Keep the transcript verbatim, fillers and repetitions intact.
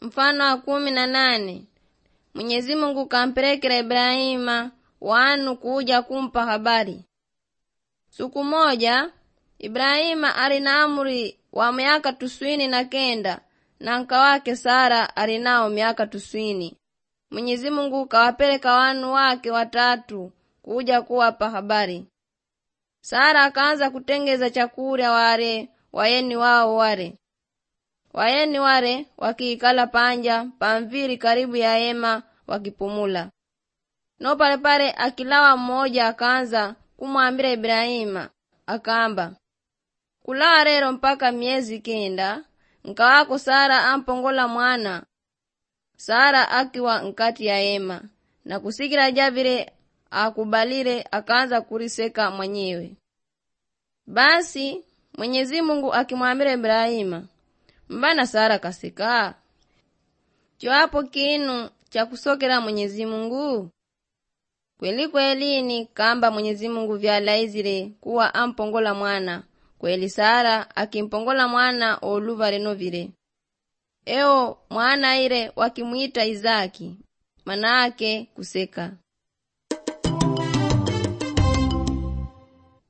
mfano wa kumi na nane. Mwenyezi Mungu kampelekera Ibrahima wanu kuja kumpa habari. Siku moja Ibrahima alina amri wa miaka tuswini na kenda na nka wake Sara alinao miaka tuswini. Mwenyezi Mungu kawapeleka wanu wake watatu kuja kuwapa habari. Sara akaanza kutengeza chakula wale wayeni wao wale. Wayeni wale wakiikala panja pamviri karibu ya hema wakipumula. No pale pale akilawa mmoja akaanza kumwambia Ibrahima akamba, kulawa rero mpaka miezi kenda nka wako Sara ampongola mwana. Sara akiwa nkati ya hema na kusikira javile akubalire akaanza kuriseka mwenyewe. Basi Mwenyezi Mungu akimwambia Ibrahima, mbana Sara kaseka? Joapo kinu cha kusokera Mwenyezi Mungu? Kweli kweli ni kamba Mwenyezi Mungu vyalaizire kuwa ampongola mwana. Kweli Sara akimpongola mwana oluva reno vile. Eo mwana ile wakimuita Izaki, manake kuseka.